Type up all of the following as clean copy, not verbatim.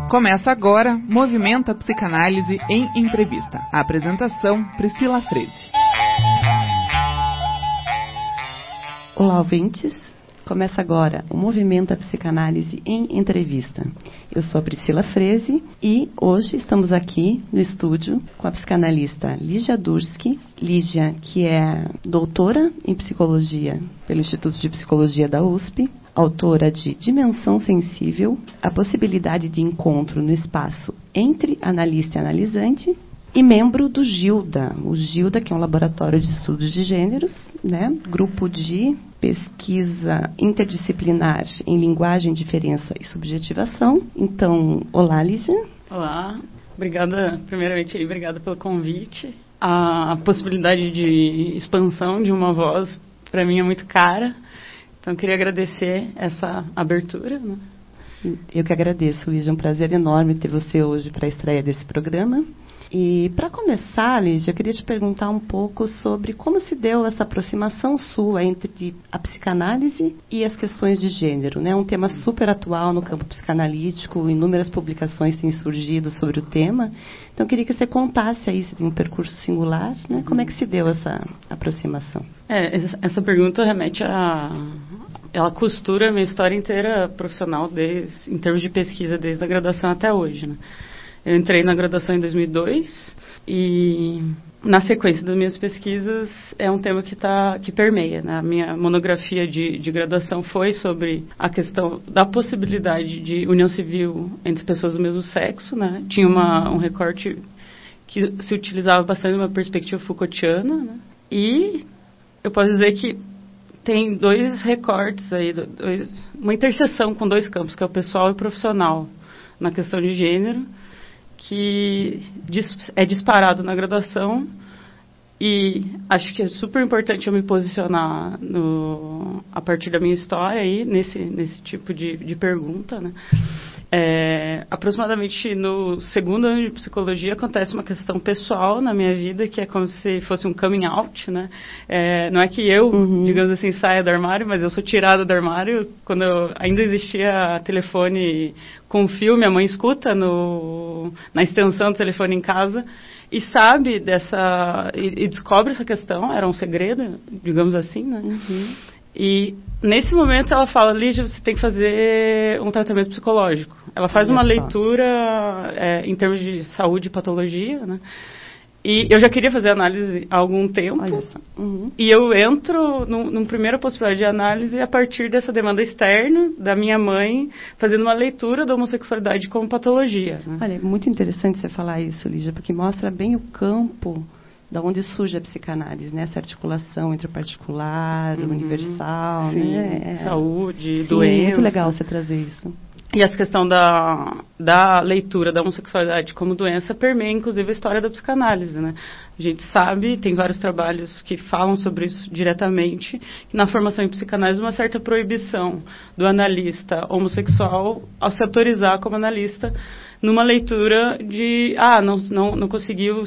Começa agora Movimenta Psicanálise em Entrevista. A apresentação, Priscila Freze. Olá, ouvintes. Começa agora o Movimenta Psicanálise em Entrevista. Eu sou a Priscila Freze e hoje estamos aqui no estúdio com a psicanalista Lígia Dursky. Lígia, que é doutora em Psicologia pelo Instituto de Psicologia da USP, autora de Dimensão Sensível, a possibilidade de encontro no espaço entre analista e analisante, e membro do GILDA. O GILDA, que é um laboratório de estudos de gêneros, né? Grupo de pesquisa interdisciplinar em linguagem, diferença e subjetivação. Então, olá, Lígia. Olá, primeiramente, obrigada pelo convite. A possibilidade de expansão de uma voz, para mim, é muito cara. Então, queria agradecer essa abertura, né? Eu que agradeço, Lígia. É um prazer enorme ter você hoje para a estreia desse programa. E, para começar, Lígia, eu queria te perguntar um pouco sobre como se deu essa aproximação sua entre a psicanálise e as questões de gênero, né? Um tema super atual no campo psicanalítico, inúmeras publicações têm surgido sobre o tema. Então, eu queria que você contasse aí, você tem um percurso singular, né? Como é que se deu essa aproximação? Essa pergunta remete a... Ela costura a minha história inteira profissional, em termos de pesquisa, desde a graduação até hoje, né? Eu entrei na graduação em 2002 e, na sequência das minhas pesquisas, é um tema que permeia, né? A minha monografia de graduação foi sobre a questão da possibilidade de união civil entre pessoas do mesmo sexo, né? Tinha um recorte que se utilizava bastante uma perspectiva Foucaultiana, né? E eu posso dizer que tem dois recortes aí, uma interseção com dois campos, que é o pessoal e o profissional, na questão de gênero, que é disparado na graduação, e acho que é super importante eu me posicionar a partir da minha história aí, nesse tipo de pergunta, né? Aproximadamente no segundo ano de psicologia acontece uma questão pessoal na minha vida, que é como se fosse um coming out, né? Não é que eu, digamos assim, saia do armário, mas eu sou tirada do armário. Quando ainda existia telefone com fio, minha mãe escuta na extensão do telefone em casa e sabe e descobre essa questão. Era um segredo, digamos assim, né? E nesse momento ela fala: Lígia, você tem que fazer um tratamento psicológico. Ela faz uma leitura em termos de saúde e patologia, né? E eu já queria fazer análise há algum tempo. E eu entro numa primeira possibilidade de análise a partir dessa demanda externa da minha mãe, fazendo uma leitura da homossexualidade como patologia, né? Olha, é muito interessante você falar isso, Lígia, porque mostra bem o campo da onde surge a psicanálise, né? Essa articulação entre o particular, o universal, sim, né? Saúde, doença. Muito legal você trazer isso. E essa questão da leitura da homossexualidade como doença permeia, inclusive, a história da psicanálise, né? A gente sabe, tem vários trabalhos que falam sobre isso diretamente, que na formação em psicanálise uma certa proibição do analista homossexual ao se autorizar como analista numa leitura de, não conseguiu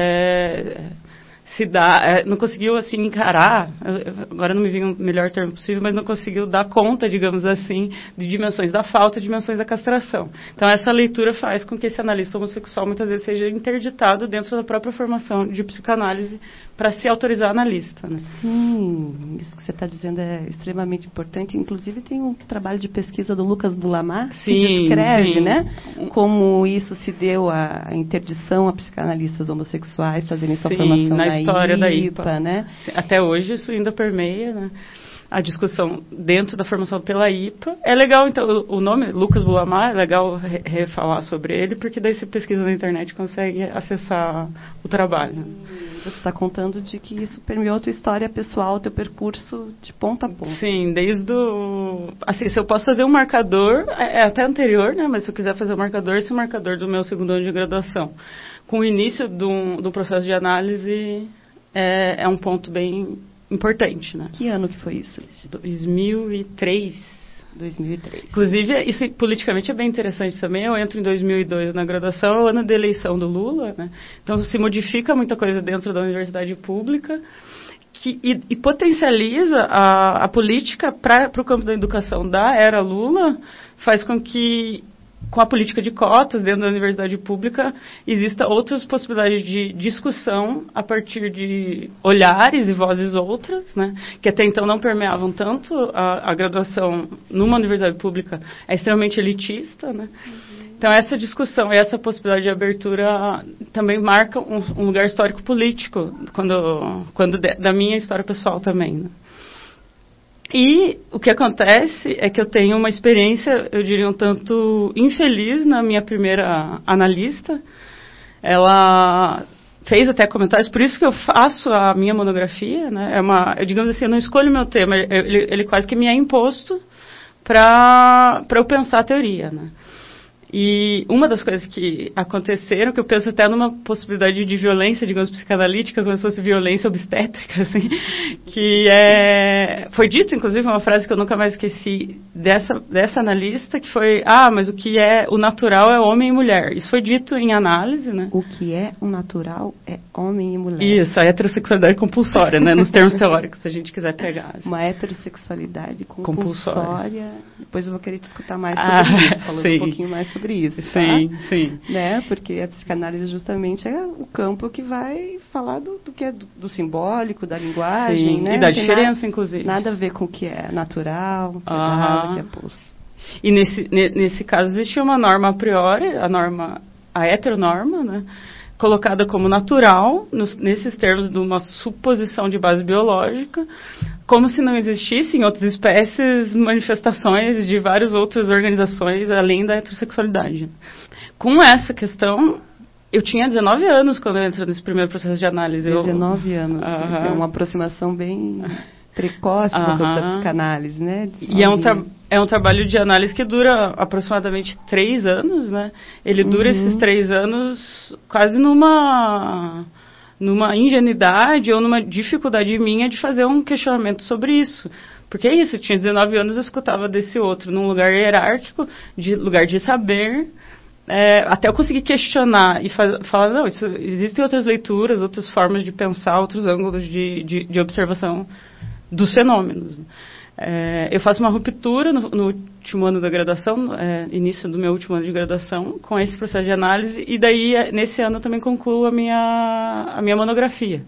não conseguiu, assim, encarar, agora não me vem o melhor termo possível, mas não conseguiu dar conta, digamos assim, de dimensões da falta, dimensões da castração. Então, essa leitura faz com que esse analista homossexual, muitas vezes, seja interditado dentro da própria formação de psicanálise para se autorizar analista, né? Sim, isso que você está dizendo é extremamente importante. Inclusive, tem um trabalho de pesquisa do Lucas Bulamar que descreve, né, como isso se deu a interdição a psicanalistas homossexuais fazerem sua formação na história da IPA, né? Até hoje isso ainda permeia, né, a discussão dentro da formação pela IPA. É legal, então, o nome Lucas Bulamar, é legal refalar sobre ele, porque daí você pesquisa na internet e consegue acessar o trabalho. Você está contando de que isso permeou a tua história pessoal, o teu percurso de ponta a ponta. Sim, desde o... Assim, se eu posso fazer um marcador, é até anterior, né? Mas se eu quiser fazer um marcador, esse marcador do meu segundo ano de graduação. Com o início do processo de análise, é um ponto bem importante, né? Que ano que foi isso? 2003. 2003. Inclusive, isso politicamente é bem interessante também. Eu entro em 2002 na graduação, é o ano da eleição do Lula, né? Então, se modifica muita coisa dentro da universidade pública e potencializa a política para o campo da educação da era Lula, faz com que com a política de cotas dentro da universidade pública, existam outras possibilidades de discussão a partir de olhares e vozes outras, né, que até então não permeavam tanto a graduação numa universidade pública, é extremamente elitista, né. Então, essa discussão e essa possibilidade de abertura também marca um lugar histórico-político, da minha história pessoal também, né. E o que acontece é que eu tenho uma experiência, eu diria, um tanto infeliz na minha primeira analista. Ela fez até comentários, por isso que eu faço a minha monografia, né? Digamos assim, eu não escolho o meu tema, ele quase que me é imposto para eu pensar a teoria, né? E uma das coisas que aconteceram, que eu penso até numa possibilidade de violência, digamos, psicanalítica, como se fosse violência obstétrica, assim, foi dito, inclusive, uma frase que eu nunca mais esqueci dessa analista, que foi, mas o que é o natural é homem e mulher. Isso foi dito em análise, né? O que é o natural é homem e mulher. Isso, a heterossexualidade compulsória, né? Nos termos teóricos, se a gente quiser pegar. Assim. Uma heterossexualidade compulsória. Depois eu vou querer te escutar mais sobre isso, falando um pouquinho mais sobre isso, tá? Sim. Né? Porque a psicanálise justamente é o campo que vai falar do que é do simbólico, da linguagem, sim. Né? E da diferença, inclusive. Nada a ver com o que é natural, o que é dado, o que é posto. E nesse caso existia uma norma a priori, a heteronorma, né? Colocada como natural, nesses termos de uma suposição de base biológica, como se não existissem outras espécies, manifestações de várias outras organizações além da heterossexualidade. Com essa questão, eu tinha 19 anos quando eu entrei nesse primeiro processo de análise. 19 anos, é uma aproximação bem precoce com a psicanálise, né? E é um trabalho de análise que dura aproximadamente 3 anos, né? Ele dura esses 3 anos quase numa ingenuidade ou numa dificuldade minha de fazer um questionamento sobre isso. Porque é isso, eu tinha 19 anos e eu escutava desse outro, num lugar hierárquico, lugar de saber, até eu conseguir questionar e falar, não, existem outras leituras, outras formas de pensar, outros ângulos de observação dos fenômenos. Eu faço uma ruptura no último ano da graduação, início do meu último ano de graduação, com esse processo de análise, e daí, nesse ano, eu também concluo a minha monografia.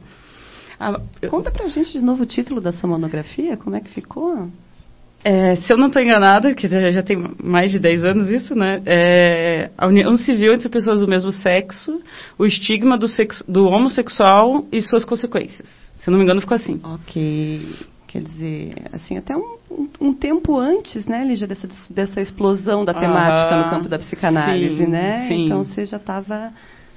Conta pra gente de novo o título da sua monografia, como é que ficou? Se eu não estou enganada, que já tem mais de 10 anos isso, né? A união civil entre pessoas do mesmo sexo, o estigma do homossexual e suas consequências. Se eu não me engano, ficou assim. Ok. Quer dizer, assim, até um tempo antes, né, Lígia, dessa explosão da temática no campo da psicanálise, sim, né? Sim. Então, você já estava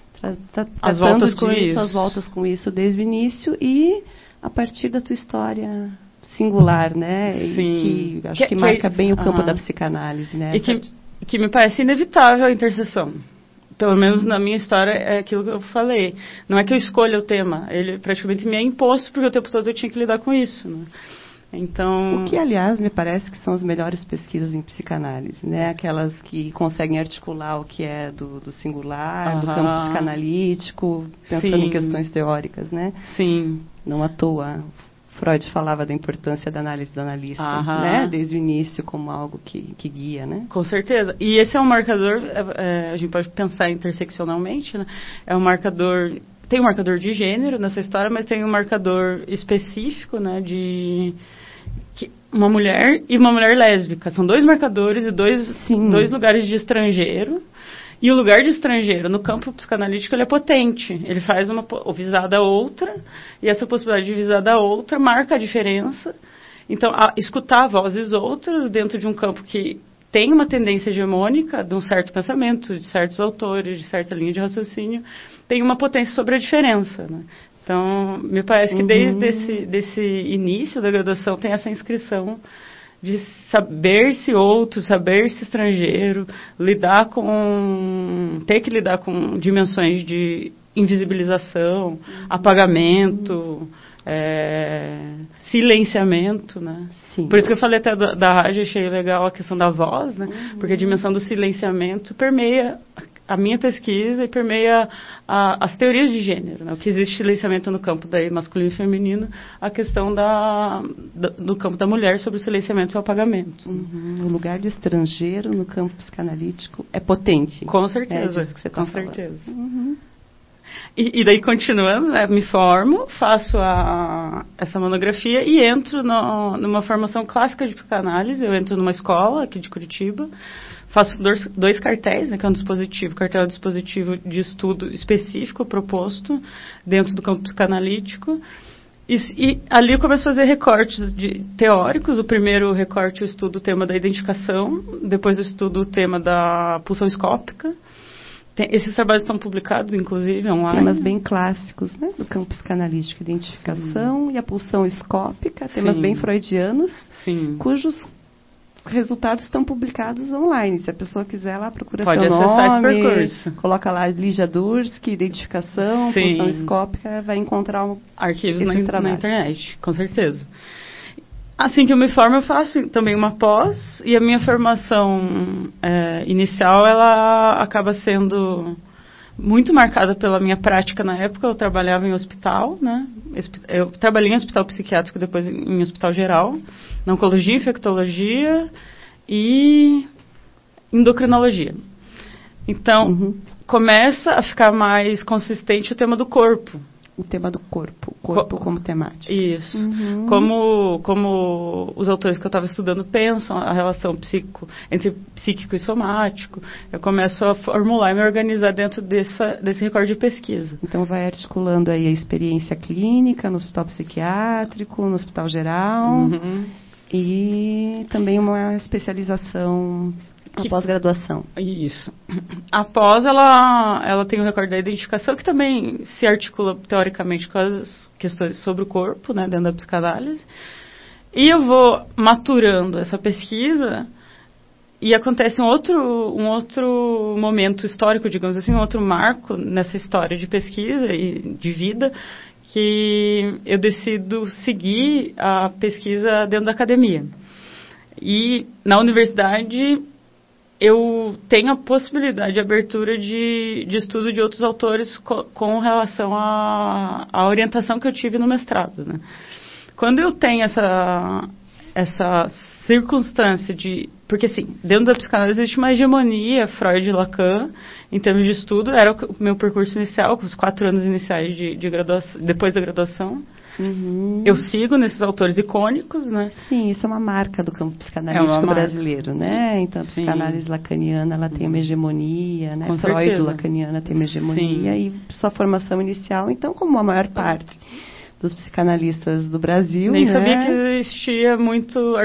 as voltas com isso. As voltas com isso desde o início e a partir da tua história singular, né? Sim. E que acho que marca bem o campo da psicanálise, né? E que me parece inevitável a interseção. Pelo menos na minha história é aquilo que eu falei. Não é que eu escolha o tema, ele praticamente me é imposto porque o tempo todo eu tinha que lidar com isso, né? Então... O que, aliás, me parece que são as melhores pesquisas em psicanálise, né? Aquelas que conseguem articular o que é do singular, do campo psicanalítico, pensando em questões teóricas, né? Sim. Não à toa, Freud falava da importância da análise do analista, né? Desde o início como algo que guia, né? Com certeza. E esse é um marcador, a gente pode pensar interseccionalmente, né? É um marcador... Tem um marcador de gênero nessa história, mas tem um marcador específico, né? Uma mulher e uma mulher lésbica. São 2 marcadores e dois lugares de estrangeiro. E o lugar de estrangeiro no campo psicanalítico ele é potente. Ele faz uma visada a outra, e essa possibilidade de visada a outra marca a diferença. Então, escutar vozes outras dentro de um campo que tem uma tendência hegemônica de um certo pensamento, de certos autores, de certa linha de raciocínio, tem uma potência sobre a diferença, né? Então, me parece que desde desse início da graduação tem essa inscrição de saber-se outro, saber-se estrangeiro, ter que lidar com dimensões de invisibilização, apagamento, silenciamento, né? Sim. Por isso que eu falei até da rádio, achei legal a questão da voz, né? Porque a dimensão do silenciamento permeia a minha pesquisa e permeia as teorias de gênero, né? O que existe silenciamento no campo daí masculino e feminino, a questão do campo da mulher sobre o silenciamento e o apagamento. O lugar do estrangeiro no campo psicanalítico é potente. Com certeza. É disso que você com tá falando. certeza. E daí, continuando, né, me formo, faço essa monografia e entro numa formação clássica de psicanálise. Eu entro numa escola aqui de Curitiba, faço dois cartéis, né, que é um dispositivo, cartel é um dispositivo de estudo específico proposto dentro do campo psicanalítico. E ali eu começo a fazer recortes teóricos. O primeiro recorte eu estudo o tema da identificação, depois eu estudo o tema da pulsão escópica. Esses trabalhos estão publicados, inclusive, online. Temas bem clássicos, né, do campo psicanalítico, identificação e a pulsão escópica, temas bem freudianos, cujos resultados estão publicados online. Se a pessoa quiser lá, procura Pode seu nome, acessar esse percurso. Coloca lá Lígia Dursky, identificação, pulsão escópica, vai encontrar arquivos na internet, com certeza. Assim que eu me formo, eu faço também uma pós, e a minha formação inicial, ela acaba sendo muito marcada pela minha prática na época. Eu trabalhava em hospital, né? Eu trabalhei em hospital psiquiátrico, depois em hospital geral, na oncologia, infectologia e endocrinologia. Então, começa a ficar mais consistente o tema do corpo. O tema do corpo como temática. Isso. Como os autores que eu estava estudando pensam a relação entre psíquico e somático. Eu começo a formular e me organizar dentro desse recorde de pesquisa. Então vai articulando aí a experiência clínica no hospital psiquiátrico, no hospital geral, e também uma especialização, a pós-graduação. Isso. A pós, ela tem o recorde da identificação, que também se articula teoricamente com as questões sobre o corpo, né, dentro da psicanálise. E eu vou maturando essa pesquisa e acontece um outro momento histórico, digamos assim, um outro marco nessa história de pesquisa e de vida, que eu decido seguir a pesquisa dentro da academia. E na universidade eu tenho a possibilidade de abertura de estudo de outros autores com relação à orientação que eu tive no mestrado, né? Quando eu tenho essa circunstância porque, assim, dentro da psicanálise existe uma hegemonia Freud e Lacan em termos de estudo. Era o meu percurso inicial, com os 4 anos iniciais de graduação, depois da graduação. Eu sigo nesses autores icônicos, né? Sim, isso é uma marca do campo psicanalítico brasileiro, né? Então, a psicanálise lacaniana, ela tem uma hegemonia, né? Freud lacaniana tem uma hegemonia. E sua formação inicial, então, como a maior parte dos psicanalistas do Brasil, nem sabia que existia muito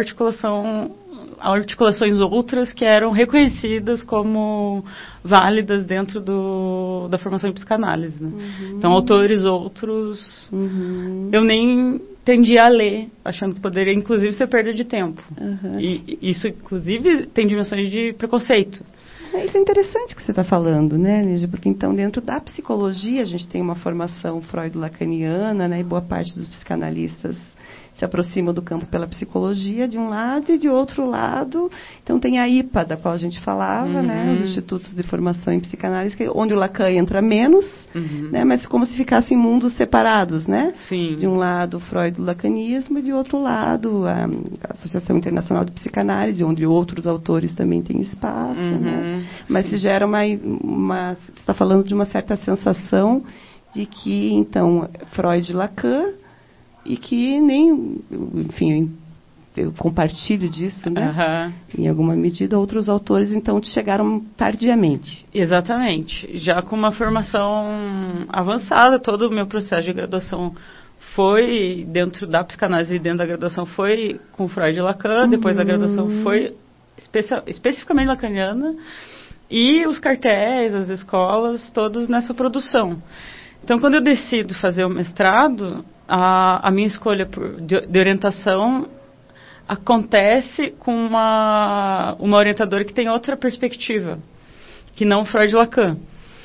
articulações outras que eram reconhecidas como válidas dentro da formação em psicanálise, né? Então, autores outros, eu nem tendia a ler, achando que poderia, inclusive, ser perda de tempo. E isso, inclusive, tem dimensões de preconceito. Isso é interessante que você está falando, né, Lígia? Porque, então, dentro da psicologia, a gente tem uma formação freud-lacaniana, né, e boa parte dos psicanalistas se aproximam do campo pela psicologia de um lado e de outro lado. Então, tem a IPA, da qual a gente falava, né, os Institutos de Formação em Psicanálise, onde o Lacan entra menos, né, mas como se ficassem mundos separados, né? De um lado, o Freud, o lacanismo, e de outro lado, a Associação Internacional de Psicanálise, onde outros autores também têm espaço, né? Mas se gera você está falando de uma certa sensação de que, então, Freud e Lacan, e que nem, enfim, eu compartilho disso, né? Em alguma medida, outros autores, então, chegaram tardiamente. Exatamente. Já com uma formação avançada, todo o meu processo de graduação foi dentro da psicanálise e dentro da graduação foi com Freud e Lacan, depois da graduação foi especificamente lacaniana, e os cartéis, as escolas, todos nessa produção. Então, quando eu decido fazer o mestrado, a minha escolha de orientação acontece com uma orientadora que tem outra perspectiva, que não Freud e Lacan.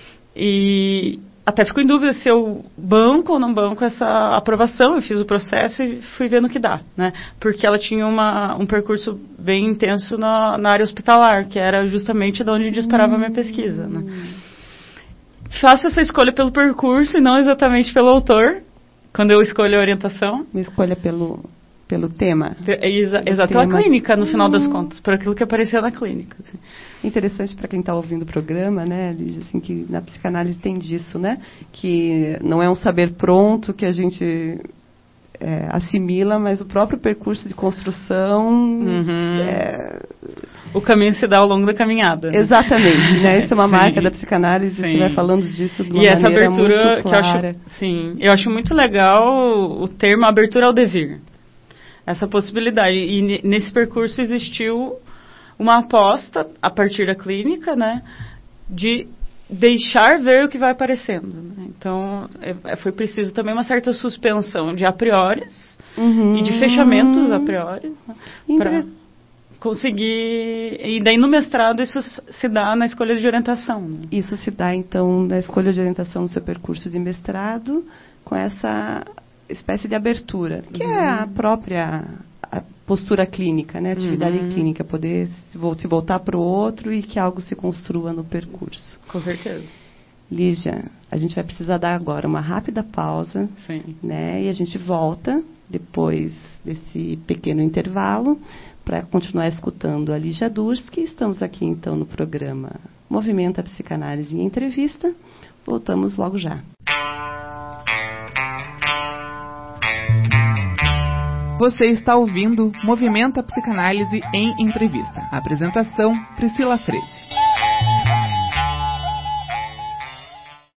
E até fico em dúvida se eu banco ou não banco essa aprovação. Eu fiz o processo e fui vendo o que dá, né? Porque ela tinha um percurso bem intenso na área hospitalar, que era justamente de onde disparava a minha pesquisa, né? faço essa escolha pelo percurso e não exatamente pelo autor, quando eu escolho a orientação. Uma escolha pelo tema. Exato, pela clínica, no final das contas, por aquilo que apareceu na clínica. Assim. Interessante para quem está ouvindo o programa, né, Lígia, assim, que na psicanálise tem disso, né, que não é um saber pronto que a gente assimila, mas o próprio percurso de construção... O caminho se dá ao longo da caminhada. Né? Exatamente, né? Isso é uma marca da psicanálise, você vai falando disso de uma maneira muito clara. E essa abertura que eu acho muito legal o termo abertura ao devir. Essa possibilidade. E nesse percurso existiu uma aposta, a partir da clínica, né, de deixar ver o que vai aparecendo. Né? Então, foi preciso também uma certa suspensão de a prioris e de fechamentos a priori, né, para conseguir... E daí no mestrado isso se dá na escolha de orientação. Né? Isso se dá, então, na escolha de orientação no seu percurso de mestrado, com essa espécie de abertura, que é a própria postura clínica, né? Atividade clínica, poder se voltar para o outro e que algo se construa no percurso. Com certeza. Lígia, a gente vai precisar dar agora uma rápida pausa, né? E a gente volta depois desse pequeno intervalo para continuar escutando a Lígia Durski. Estamos aqui então no programa Movimenta a Psicanálise em Entrevista. Voltamos logo já. Você está ouvindo Movimenta a Psicanálise em Entrevista. Apresentação, Priscila Freze.